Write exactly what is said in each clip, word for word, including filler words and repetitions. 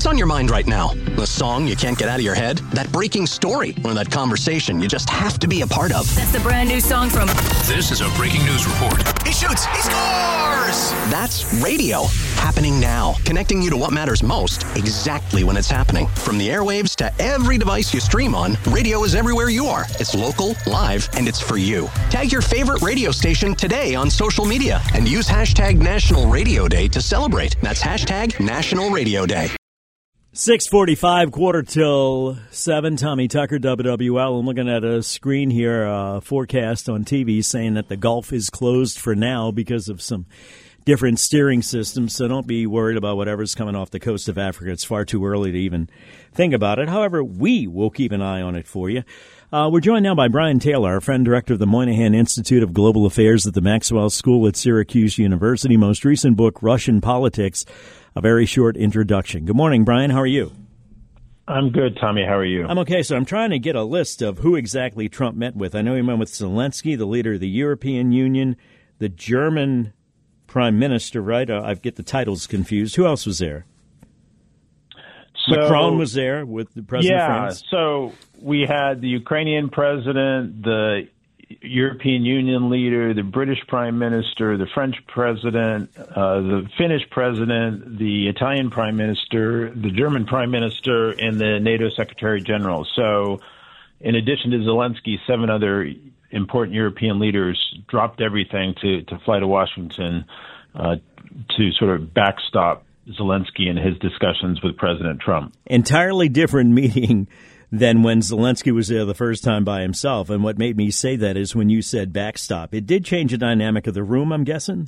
What's on your mind right now? The song you can't get out of your head? That breaking story? Or that conversation you just have to be a part of? That's the brand new song from... This is a breaking news report. He shoots! He scores! That's radio. Happening now. Connecting you to what matters most, exactly when it's happening. From the airwaves to every device you stream on, radio is everywhere you are. It's local, live, and it's for you. Tag your favorite radio station today on social media and use hashtag National Radio Day to celebrate. That's hashtag National Radio Day. six forty-five, quarter till seven. Tommy Tucker, W W L. I'm looking at a screen here, uh, forecast on T V saying that the Gulf is closed for now because of some different steering systems. So don't be worried about whatever's coming off the coast of Africa. It's far too early to even think about it. However, we will keep an eye on it for you. Uh, we're joined now by Brian Taylor, our friend, director of the Moynihan Institute of Global Affairs at the Maxwell School at Syracuse University. Most recent book, Russian Politics, a very short introduction. Good morning, Brian. How are you? I'm good, Tommy. How are you? I'm okay. So I'm trying to get a list of who exactly Trump met with. I know he met with Zelensky, the leader of the European Union, the German prime minister, right? Uh, I get the titles confused. Who else was there? So, Macron was there with the president yeah, of France. So we had the Ukrainian president, the European Union leader, the British prime minister, the French president, uh, the Finnish president, the Italian prime minister, the German prime minister, and the NATO secretary general. So in addition to Zelensky, seven other important European leaders dropped everything to, to fly to Washington uh, to sort of backstop Zelensky in his discussions with President Trump. Entirely different meeting than when Zelensky was there the first time by himself. And what made me say that is when you said backstop. It did change the dynamic of the room, I'm guessing?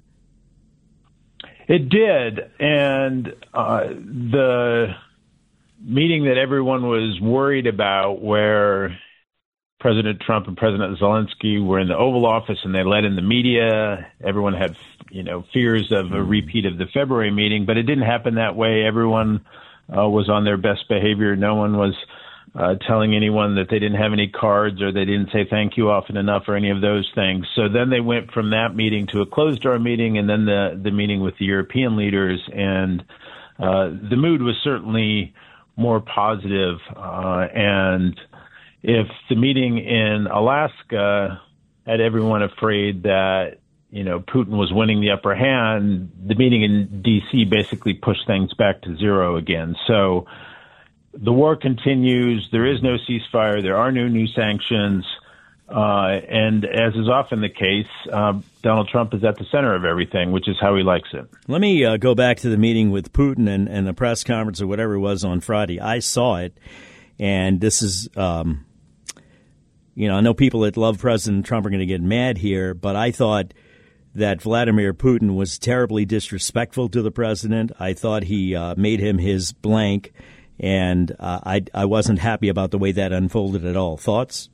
It did. And uh, the meeting that everyone was worried about, where President Trump and President Zelensky were in the Oval Office and they let in the media, everyone had, you know, fears of a repeat of the February meeting, but it didn't happen that way. Everyone uh, was on their best behavior. No one was uh, telling anyone that they didn't have any cards or they didn't say thank you often enough or any of those things. So then they went from that meeting to a closed-door meeting and then the, the meeting with the European leaders. And uh, the mood was certainly more positive. Uh, and if the meeting in Alaska had everyone afraid that, you know, Putin was winning the upper hand, the meeting in D C basically pushed things back to zero again. So the war continues. There is no ceasefire. There are no new sanctions. Uh, and as is often the case, uh, Donald Trump is at the center of everything, which is how he likes it. Let me uh, go back to the meeting with Putin and, and the press conference or whatever it was on Friday. I saw it, and this is, um, you know, I know people that love President Trump are going to get mad here, but I thought that Vladimir Putin was terribly disrespectful to the president. I thought he uh, made him his blank, and uh, I, I wasn't happy about the way that unfolded at all. Thoughts?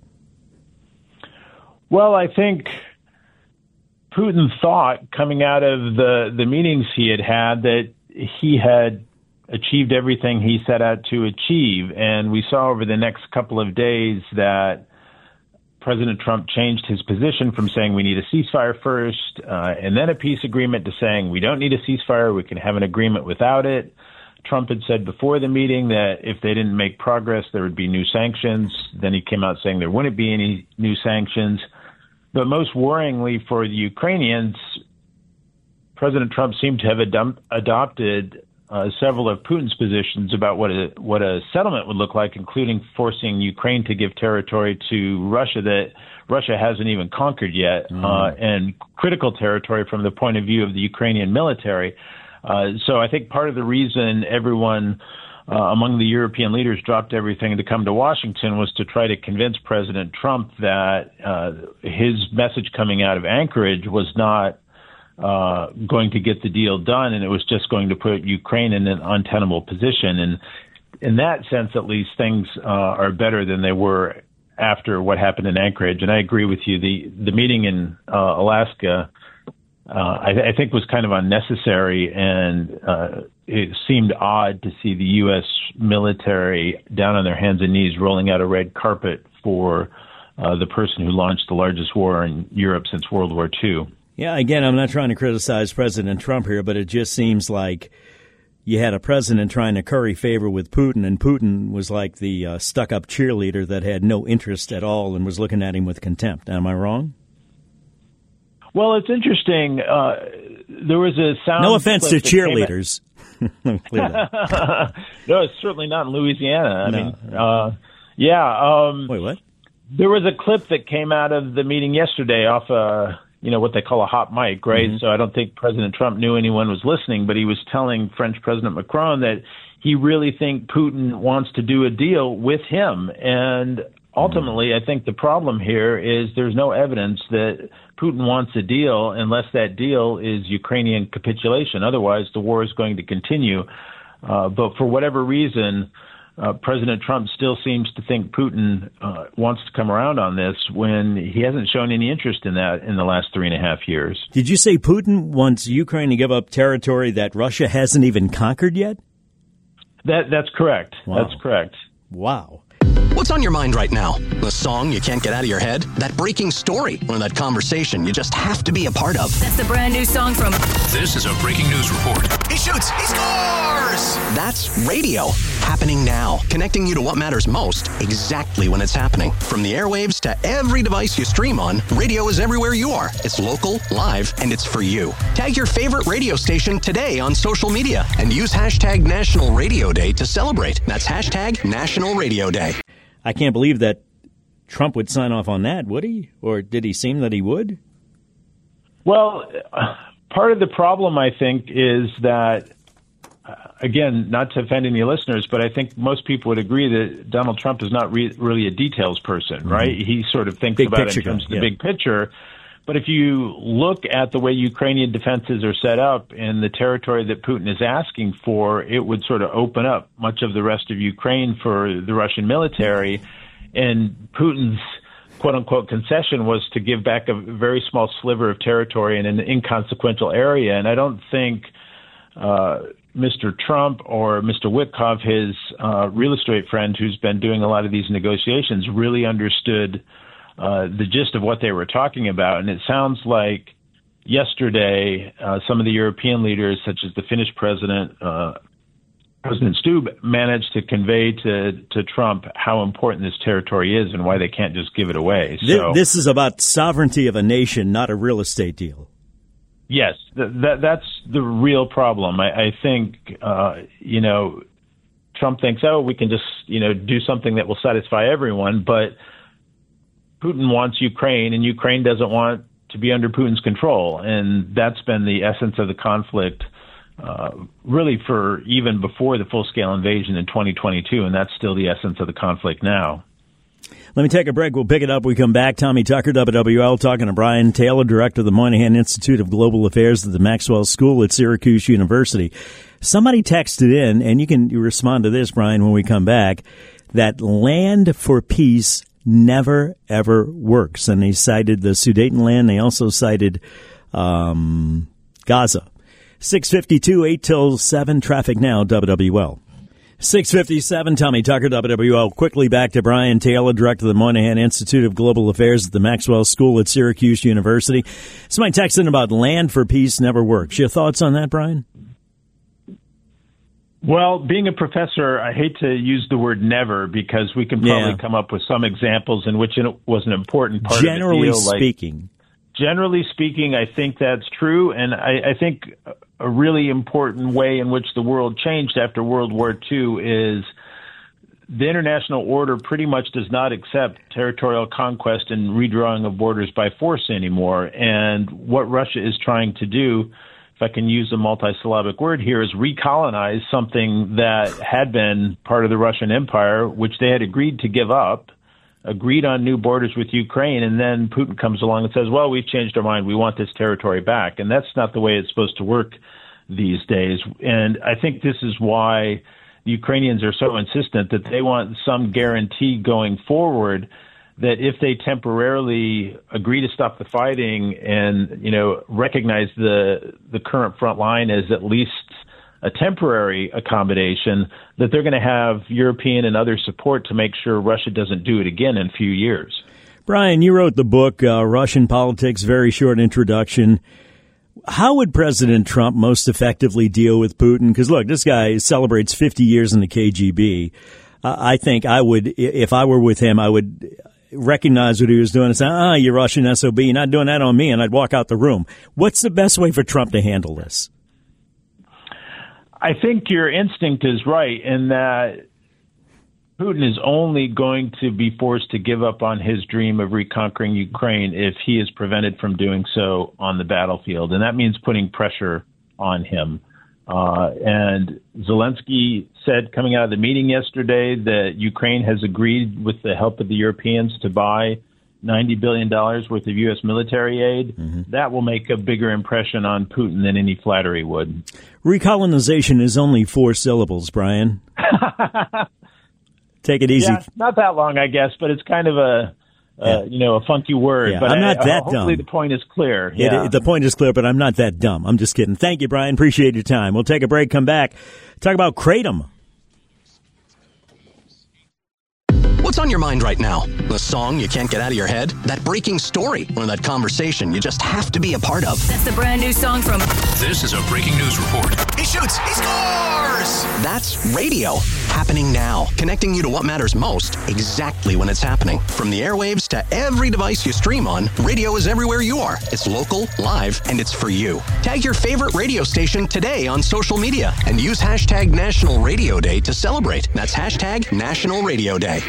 Well, I think Putin thought coming out of the, the meetings he had had that he had achieved everything he set out to achieve. And we saw over the next couple of days that President Trump changed his position from saying we need a ceasefire first uh, and then a peace agreement to saying we don't need a ceasefire, we can have an agreement without it. Trump had said before the meeting that if they didn't make progress, there would be new sanctions. Then he came out saying there wouldn't be any new sanctions. But most worryingly for the Ukrainians, President Trump seemed to have ad- adopted uh, several of Putin's positions about what a what a settlement would look like, including forcing Ukraine to give territory to Russia that Russia hasn't even conquered yet, mm. uh, and critical territory from the point of view of the Ukrainian military. Uh, so I think part of the reason everyone uh, among the European leaders dropped everything to come to Washington was to try to convince President Trump that uh, his message coming out of Anchorage was not uh, going to get the deal done, and it was just going to put Ukraine in an untenable position. And in that sense, at least, things uh, are better than they were after what happened in Anchorage. And I agree with you. The, the meeting in uh, Alaska Uh, I, I think was kind of unnecessary, and uh, it seemed odd to see the U S military down on their hands and knees rolling out a red carpet for uh, the person who launched the largest war in Europe since World War Two. Yeah, again, I'm not trying to criticize President Trump here, but it just seems like you had a president trying to curry favor with Putin, and Putin was like the uh, stuck-up cheerleader that had no interest at all and was looking at him with contempt. Am I wrong? Well, it's interesting. Uh, there was a sound. No offense to cheerleaders. No, it's certainly not in Louisiana. I No. mean, uh, yeah. Um, Wait, what? There was a clip that came out of the meeting yesterday off a, you know, what they call a hot mic, right? Mm-hmm. So I don't think President Trump knew anyone was listening, but he was telling French President Macron that he really think Putin wants to do a deal with him. And ultimately, I think the problem here is there's no evidence that Putin wants a deal unless that deal is Ukrainian capitulation. Otherwise, the war is going to continue. Uh, but for whatever reason, uh, President Trump still seems to think Putin uh, wants to come around on this when he hasn't shown any interest in that in the last three and a half years. Did you say Putin wants Ukraine to give up territory that Russia hasn't even conquered yet? That That's correct. Wow. That's correct. Wow. What's on your mind right now? The song you can't get out of your head? That breaking story? Or that conversation you just have to be a part of? That's the brand new song from... This is a breaking news report. He shoots! He scores! That's radio. Happening now. Connecting you to what matters most exactly when it's happening. From the airwaves to every device you stream on, radio is everywhere you are. It's local, live, and it's for you. Tag your favorite radio station today on social media and use hashtag National Radio Day to celebrate. That's hashtag National Radio Day. I can't believe that Trump would sign off on that, would he? Or did he seem that he would? Well, part of the problem, I think, is that, uh, again, not to offend any listeners, but I think most people would agree that Donald Trump is not re- really a details person, right? Mm-hmm. He sort of thinks big about it in guy, terms of the yeah. big picture. But if you look at the way Ukrainian defenses are set up and the territory that Putin is asking for, it would sort of open up much of the rest of Ukraine for the Russian military. And Putin's quote-unquote concession was to give back a very small sliver of territory in an inconsequential area. And I don't think uh, Mister Trump or Mister Witkoff, his uh, real estate friend who's been doing a lot of these negotiations, really understood Uh, the gist of what they were talking about. And it sounds like yesterday, uh, some of the European leaders, such as the Finnish president, uh, President Stubb, managed to convey to, to Trump how important this territory is and why they can't just give it away. So, this is about sovereignty of a nation, not a real estate deal. Yes, th- that, that's the real problem. I, I think, uh, you know, Trump thinks, oh, we can just, you know, do something that will satisfy everyone, but Putin wants Ukraine, and Ukraine doesn't want to be under Putin's control. And that's been the essence of the conflict, uh, really for even before the full-scale invasion in twenty twenty-two, and that's still the essence of the conflict now. Let me take a break. We'll pick it up. We come back. Tommy Tucker, W W L, talking to Brian Taylor, director of the Moynihan Institute of Global Affairs at the Maxwell School at Syracuse University. Somebody texted in, and you can respond to this, Brian, when we come back, that land for peace never, ever works. And they cited the Sudetenland. They also cited um, Gaza. six fifty-two, eight till seven, traffic now, W W L. six fifty-seven, Tommy Tucker, W W L. Quickly back to Brian Taylor, director of the Moynihan Institute of Global Affairs at the Maxwell School at Syracuse University. Somebody texted in about land for peace never works. Your thoughts on that, Brian? Well, being a professor, I hate to use the word never because we can probably Yeah. come up with some examples in which it was an important part Generally of the deal. speaking. Like, generally speaking, I think that's true. And I, I think a really important way in which the world changed after World War Two is the international order pretty much does not accept territorial conquest and redrawing of borders by force anymore. And what Russia is trying to do, if I can use a multisyllabic word here, is recolonize something that had been part of the Russian Empire, which they had agreed to give up, agreed on new borders with Ukraine, and then Putin comes along and says, well, we've changed our mind. We want this territory back. And that's not the way it's supposed to work these days. And I think this is why the Ukrainians are so insistent that they want some guarantee going forward that if they temporarily agree to stop the fighting and, you know, recognize the the current front line as at least a temporary accommodation, that they're going to have European and other support to make sure Russia doesn't do it again in a few years. Brian, you wrote the book, uh, Russian Politics, very short introduction. How would President Trump most effectively deal with Putin? Because, look, this guy celebrates fifty years in the K G B. Uh, I think I would, if I were with him, I would recognize what he was doing and say, ah, you Russian S O B, you're not doing that on me, and I'd walk out the room. What's the best way for Trump to handle this? I think your instinct is right in that Putin is only going to be forced to give up on his dream of reconquering Ukraine if he is prevented from doing so on the battlefield. And that means putting pressure on him. Uh, and Zelensky said coming out of the meeting yesterday that Ukraine has agreed with the help of the Europeans to buy ninety billion dollars worth of U S military aid. Mm-hmm. That will make a bigger impression on Putin than any flattery would. Recolonization is only four syllables, Brian. Take it easy. Yeah, not that long, I guess, but it's kind of a, uh, yeah. you know, a funky word. Yeah, but I'm not I, that hopefully dumb. Hopefully the point is clear. Yeah. It, the point is clear, but I'm not that dumb. I'm just kidding. Thank you, Brian. Appreciate your time. We'll take a break, come back, talk about Kratom. What's on your mind right now? The song you can't get out of your head? That breaking story? Or that conversation you just have to be a part of? That's the brand new song from... This is a breaking news report. He shoots! He scores! That's radio. Happening now. Connecting you to what matters most exactly when it's happening. From the airwaves to every device you stream on, radio is everywhere you are. It's local, live, and it's for you. Tag your favorite radio station today on social media and use hashtag National Radio Day to celebrate. That's hashtag National Radio Day.